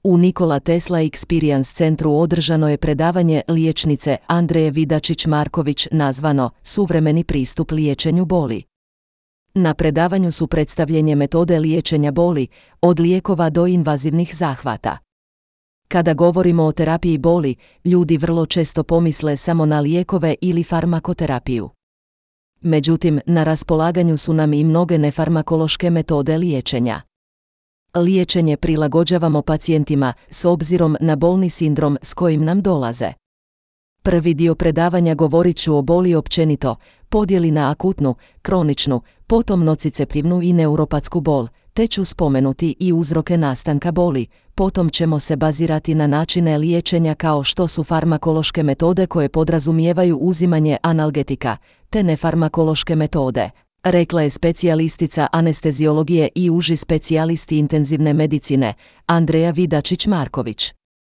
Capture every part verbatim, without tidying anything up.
U Nikola Tesla Experience centru održano je predavanje liječnice Andreje Vidačić-Marković nazvano Suvremeni pristup liječenju boli. Na predavanju su predstavljene metode liječenja boli, od lijekova do invazivnih zahvata. Kada govorimo o terapiji boli, ljudi vrlo često pomisle samo na lijekove ili farmakoterapiju. Međutim, na raspolaganju su nam i mnoge nefarmakološke metode liječenja. Liječenje prilagođavamo pacijentima s obzirom na bolni sindrom s kojim nam dolaze. Prvi dio predavanja govorit ću o boli općenito, podjeli na akutnu, kroničnu, potom nociceptivnu i neuropatsku bol, te ću spomenuti i uzroke nastanka boli, potom ćemo se bazirati na načine liječenja kao što su farmakološke metode koje podrazumijevaju uzimanje analgetika, te nefarmakološke metode, rekla je specijalistica anesteziologije i uži specijalisti intenzivne medicine, Andreja Vidačić-Marković.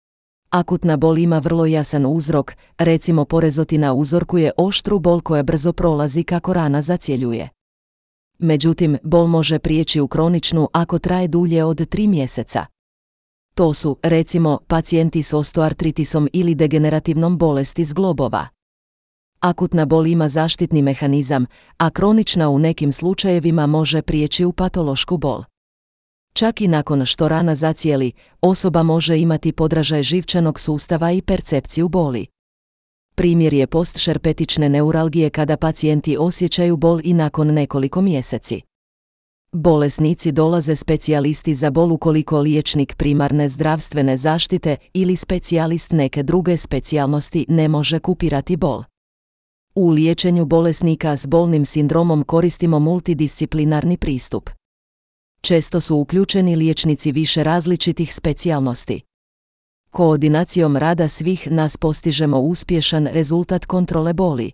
Akutna bol ima vrlo jasan uzrok, recimo porezotina uzorkuje oštru bol koja brzo prolazi kako rana zacjeljuje. Međutim, bol može prijeći u kroničnu ako traje dulje od tri mjeseca. To su, recimo, pacijenti s osteoartritisom ili degenerativnom bolesti zglobova. Akutna bol ima zaštitni mehanizam, a kronična u nekim slučajevima može prijeći u patološku bol. Čak i nakon što rana zacijeli, osoba može imati podražaj živčanog sustava i percepciju boli. Primjer je postšerpetične neuralgije kada pacijenti osjećaju bol i nakon nekoliko mjeseci. Bolesnici dolaze specijalisti za bol ukoliko liječnik primarne zdravstvene zaštite ili specijalist neke druge specijalnosti ne može kupirati bol. U liječenju bolesnika s bolnim sindromom koristimo multidisciplinarni pristup. Često su uključeni liječnici više različitih specijalnosti. Koordinacijom rada svih nas postižemo uspješan rezultat kontrole boli.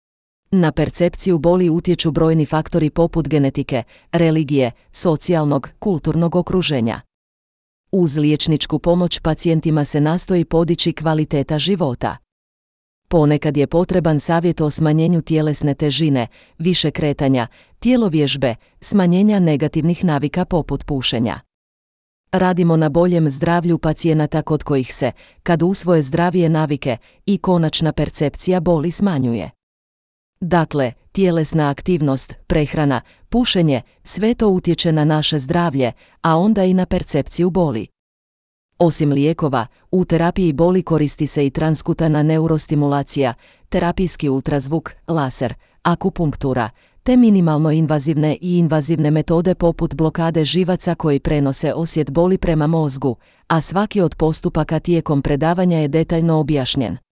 Na percepciju boli utječu brojni faktori poput genetike, religije, socijalnog, kulturnog okruženja. Uz liječničku pomoć pacijentima se nastoji podići kvaliteta života. Ponekad je potreban savjet o smanjenju tjelesne težine, više kretanja, tjelovježbe, smanjenja negativnih navika poput pušenja. Radimo na boljem zdravlju pacijenata kod kojih se, kad usvoje zdravije navike, i konačna percepcija boli smanjuje. Dakle, tjelesna aktivnost, prehrana, pušenje, sve to utječe na naše zdravlje, a onda i na percepciju boli. Osim lijekova, u terapiji boli koristi se i transkutana neurostimulacija, terapijski ultrazvuk, laser, akupunktura, te minimalno invazivne i invazivne metode poput blokade živaca koji prenose osjet boli prema mozgu, a svaki od postupaka tijekom predavanja je detaljno objašnjen.